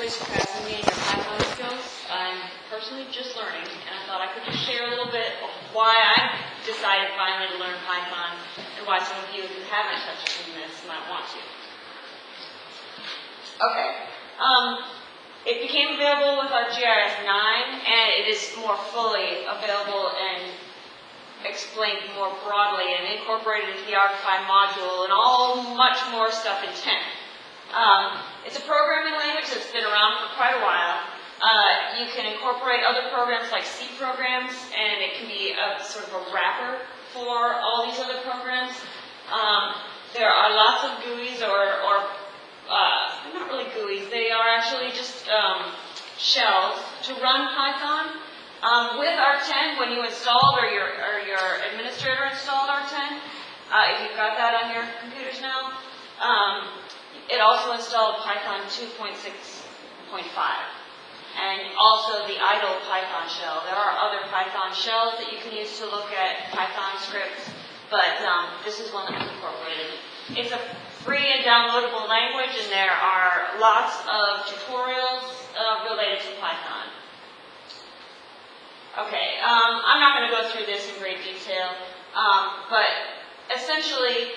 vastly surpassing me in your Python skills. I'm personally just learning, and I thought I could just share a little bit of why I decided finally to learn Python, and why some of you who haven't touched on this might want to. Okay. It became available with ArcGIS 9, and it is more fully available and explained more broadly and incorporated into the ArcPy module and all much more stuff in 10. It's a programming language that's been around for quite a while. You can incorporate other programs like C programs, and it can be a sort of a wrapper for all these other programs. There are lots of GUIs not really GUIs, they are actually just shells to run Python. With Arc10, when you installed or your administrator installed Arc10, if you've got that on your computers now, it also installed Python 2.6.5 and also the idle Python shell. There are other Python shells that you can use to look at Python scripts, but this is one that's incorporated. It's a free and downloadable language, and there are lots of tutorials related to Python. Okay, I'm not going to go through this in great detail, but essentially,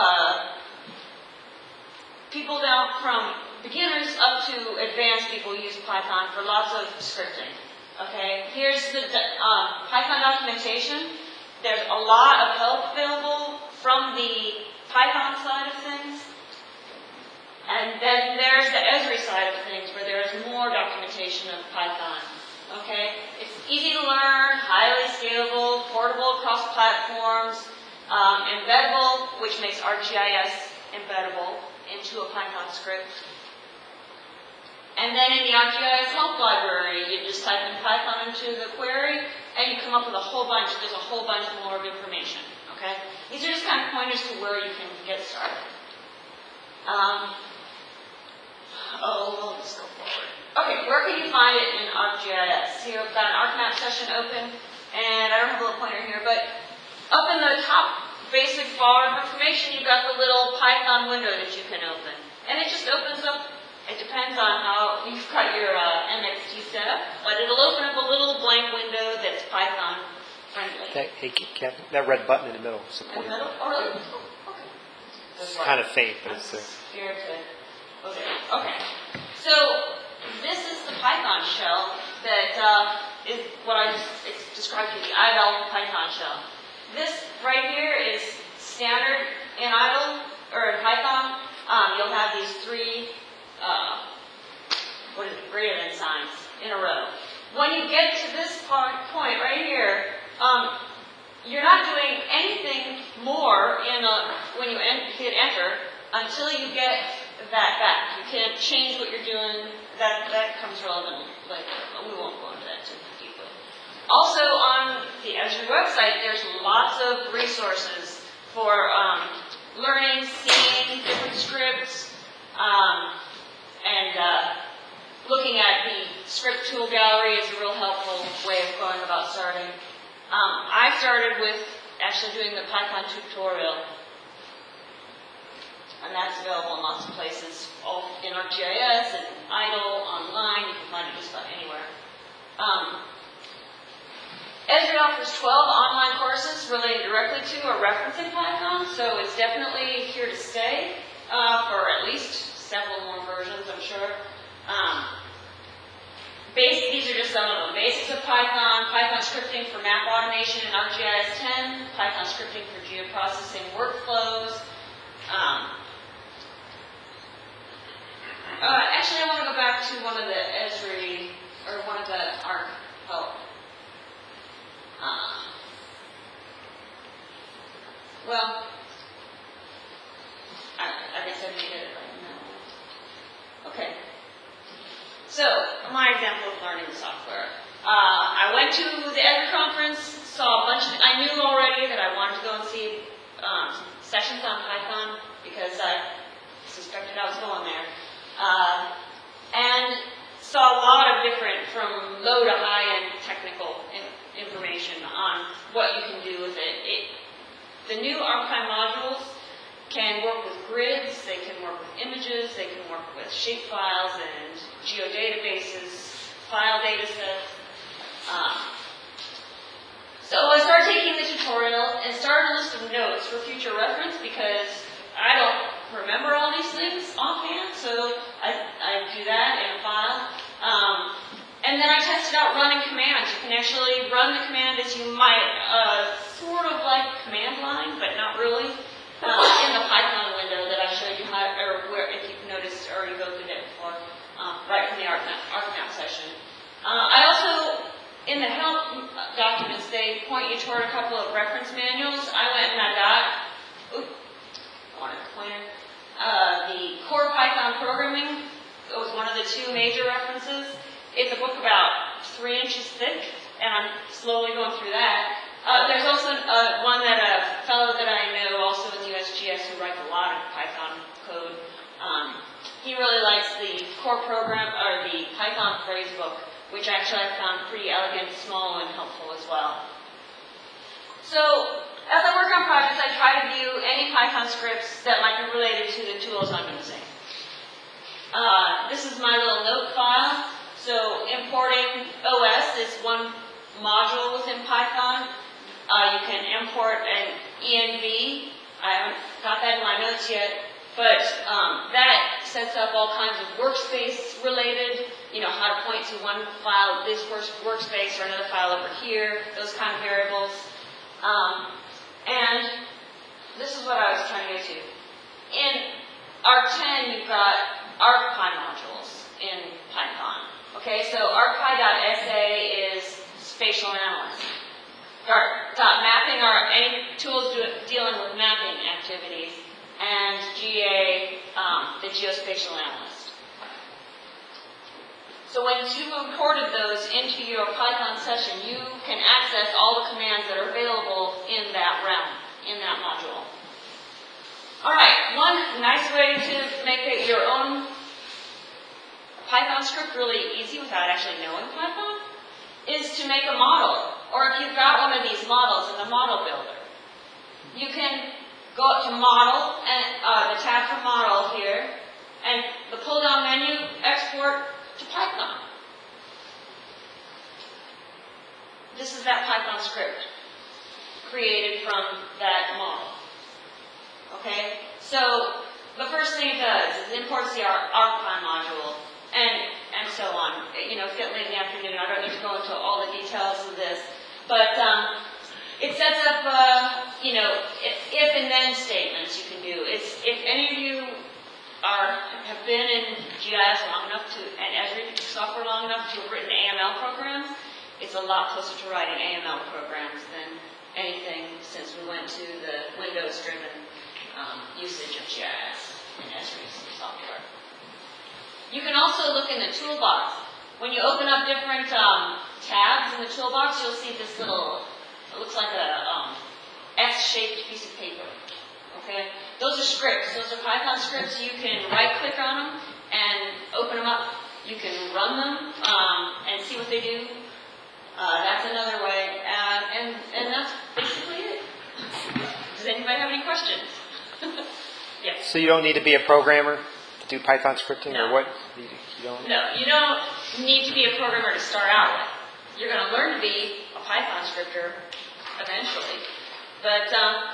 people down from beginners up to advanced people use Python for lots of scripting. Okay, here's the Python documentation. There's a lot of help available from the Python side of things. And then there's the Esri side of things, where there is more documentation of Python. Okay, it's easy to learn, highly scalable, portable across platforms, embeddable, which makes ArcGIS embeddable into a Python script. And then in the ArcGIS help library, you just type in Python into the query, and you come up with a whole bunch. There's a whole bunch more of information. Okay, these are just kind of pointers to where you can get started. Let's go forward. Okay, where can you find it in ArcGIS? Here I've got an ArcMap session open, and I don't have a little pointer here, but up in the top basic bar of information, you've got the little Python window that you can open. And it just opens up. It depends on how you've got your MXT set up, but it'll open up a little blank window that's Python friendly. Hey, Kevin, that red button in the middle. In the middle? Oh, really? Okay. It's kind of faint, but it's there. Okay. So this is the Python shell that is what I just described to you, the idle Python shell. This right here is standard in idle or in Python. You'll have these three greater than signs in a row. When you get to this point right here, you're not doing anything more when you hit enter until you get that back. You can't change what you're doing. That comes relevant later, but we won't go into that too deeply. Also on the Esri website, there's lots of resources for learning, seeing different scripts, and looking at the script tool gallery is a real helpful way of going about starting. I started with actually doing the Python tutorial, and that's available in lots of places, all in ArcGIS and idle, online. You can find it just about anywhere. Esri offers 12 online courses related directly to or referencing Python, so it's definitely here to stay for at least several more versions, I'm sure. These are just some of them. Basics of Python, Python scripting for map automation in ArcGIS 10, Python scripting for geoprocessing workflows. Actually, I want to go back to one of the Esri, or one of the Arc help. I guess I didn't get it right now. Okay. So, my example of learning the software. I went to the Esri conference, saw a bunch of, I knew already that I wanted to go and see sessions on Python because I suspected I was going there. And saw a lot of different, from low to high-end technical information on what you can do with it. The new ArcPy modules can work with grids, they can work with images, they can work with shapefiles and geodesics. notes for future reference because I don't remember all these things offhand, so I do that in a file. And then I tested out running commands. You can actually run the command as you might, sort of like command line, but not really, in the Python window that I showed you how, or where, if you've noticed or you've opened it before, right from the ArcMap session. I also, in the help documents, they point you toward a couple of reference manuals. I went and I got, I wanted a pointer, the Core Python Programming. It was one of the two major references. It's a book about 3 inches thick, and I'm slowly going through that. There's also one that a fellow that I know, also with USGS, who writes a lot of Python code. He really likes the core program, or the Python phrase book, which actually I found pretty elegant, small, and helpful as well. So, as I work on projects, I try to view any Python scripts that might be related to the tools I'm using. This is my little note file. So importing OS is one module within Python. You can import an env. I haven't got that in my notes yet, but that sets up all kinds of workspace related, how to point to one file, this workspace, or another file over here, those kind of variables. And this is what I was trying to get to. In Arc10, you've got ArcPy modules in Python. Okay, so ArcPy.sa is spatial analysis. .mapping are any tools dealing with mapping activities, and GA, the geospatial analyst. So when you've imported those into your Python session, you can access all the commands that are available in that realm, in that module. All right, one nice way to make it your own Python script really easy without actually knowing Python is to make a model. Or if you've got one of these models in the model builder, you can go up to model and the tab for model here, and the pull down menu, export to Python. This is that Python script created from that model. Okay, so the first thing it does is imports the ArcPy module. And so on. Fit late in the afternoon. I don't need to go into all the details of this, but it sets up, if and then statements you can do. If any of you have been in GIS long enough and Esri software long enough to have written AML programs, it's a lot closer to writing AML programs than anything since we went to the Windows-driven usage of GIS and Esri software. You can also look in the toolbox. When you open up different tabs in the toolbox, you'll see this little, it looks like a S-shaped piece of paper. Okay? Those are scripts. Those are Python scripts. You can right-click on them and open them up. You can run them and see what they do. That's another way. And that's basically it. Does anybody have any questions? Yes. So you don't need to be a programmer to do Python scripting, No. or what? You don't? No, you don't need to be a programmer to start out with. You're going to learn to be a Python scripter eventually. But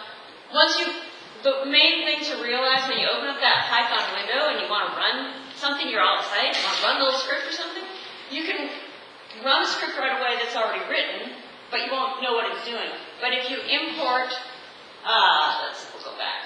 the main thing to realize when you open up that Python window and you want to run something, you're all excited, you want to run a little script or something, you can run a script right away that's already written, but you won't know what it's doing. But if you import, we'll go back.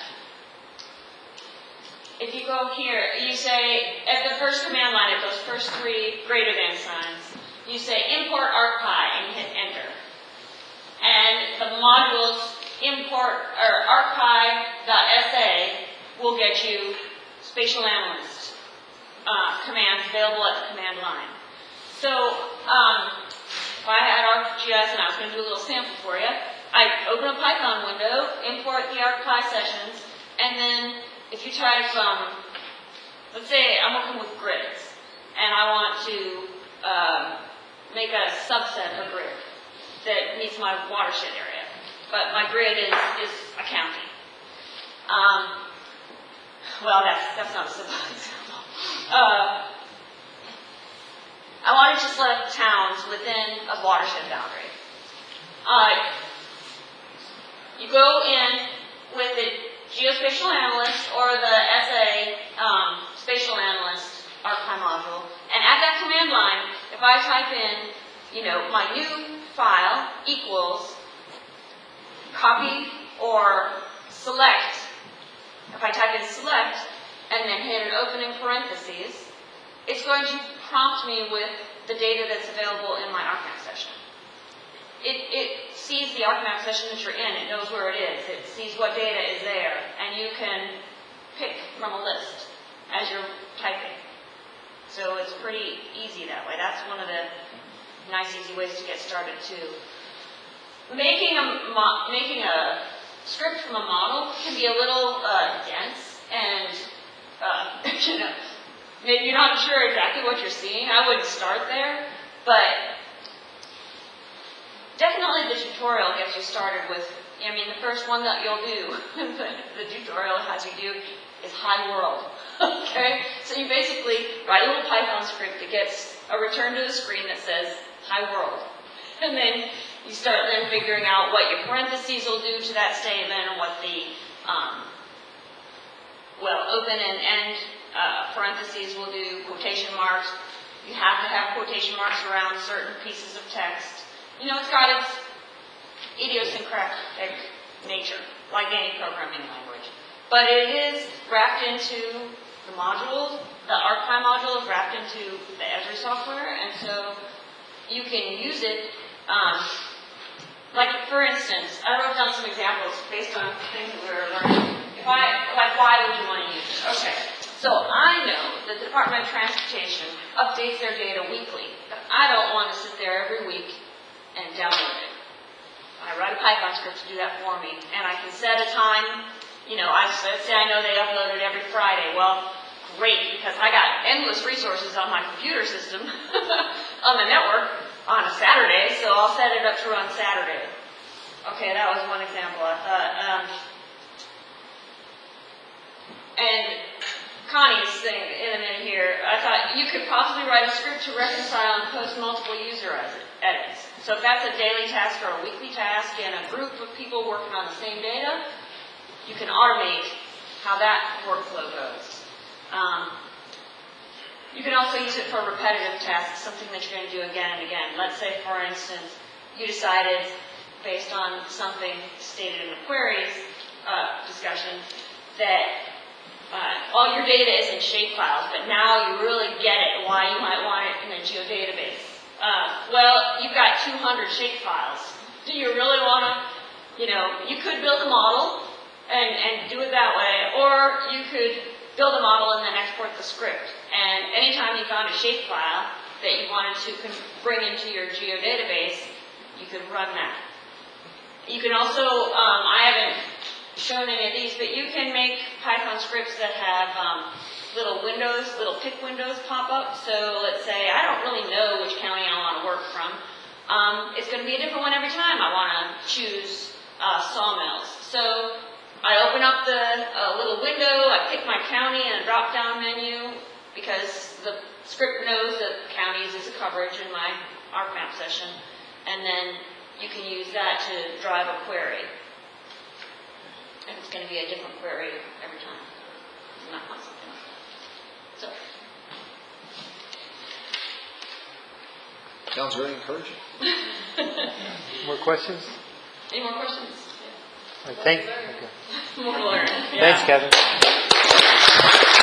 If you go here, you say, at the first command line, at those first 3 greater than signs, you say import ArcPy and you hit enter. And the modules import, or ArcPy.sa will get you spatial analyst commands available at the command line. So, if I had ArcGIS and I was going to do a little sample for you, I open a Python window, import the ArcPy sessions, and then if you try from, let's say I'm working with grids, and I want to make a subset of a grid that meets my watershed area, but my grid is a county. Well, that's not a simple example. I wanted to select towns within a watershed boundary. You go in with the geospatial analyst or the SA spatial analyst archive module, and at that command line, if I type in, my new file equals copy or select, if I type in select and then hit an opening parentheses, it's going to prompt me with the data that's available in my ArcMap session. It sees the ArcMap session that you're in, it knows where it is, it sees what data is there, and you can pick from a list as you're typing. So it's pretty easy that way. That's one of the nice, easy ways to get started too. Making a script from a model can be a little dense, and maybe you're not sure exactly what you're seeing. I wouldn't start there, but definitely the tutorial gets you started with, the first one that you'll do, the tutorial has you do, is Hi World. Okay? So you basically write a little Python script that gets a return to the screen that says Hi World. And then you start then figuring out what your parentheses will do to that statement and what the, open and end parentheses will do, quotation marks. You have to have quotation marks around certain pieces of text. It's got its idiosyncratic nature, like any programming language. But it is wrapped into the modules. The ArcPy module is wrapped into the Esri software, and so you can use it. Like, for instance, I wrote down some examples based on things that we were learning. Why would you want to use it? Okay. So I know that the Department of Transportation updates their data weekly, but I don't want to sit there every week and download it. I write a Python script to do that for me, and I can set a time. I know they upload it every Friday. Well, great, because I got endless resources on my computer system on the network on a Saturday, so I'll set it up to run Saturday. Okay, that was one example. I thought, and Connie's thing in a minute here, I thought you could possibly write a script to reconcile and post multiple user edits. So if that's a daily task or a weekly task in a group of people working on the same data, you can automate how that workflow goes. You can also use it for repetitive tasks, something that you're going to do again and again. Let's say, for instance, you decided, based on something stated in the queries discussion, that all your data is in shapefiles, but now you really get it why you might want it in a geodatabase. You've got 200 shapefiles. Do you really want to, you could build a model and do it that way, or you could build a model and then export the script. And anytime you found a shapefile that you wanted to bring into your geodatabase, you could run that. You can also, I haven't shown any of these, but you can make Python scripts that have little windows, little pick windows pop up. So let's say I don't really know which county I want to work from. It's going to be a different one every time I want to choose sawmills. So I open up the little window, I pick my county in a drop-down menu, because the script knows that counties is a coverage in my ArcMap session, and then you can use that to drive a query. And it's going to be a different query every time. It's not something like that. So. Sounds very encouraging. More questions? Any more questions? Thank you. Okay. More to learn. Thanks, Kevin.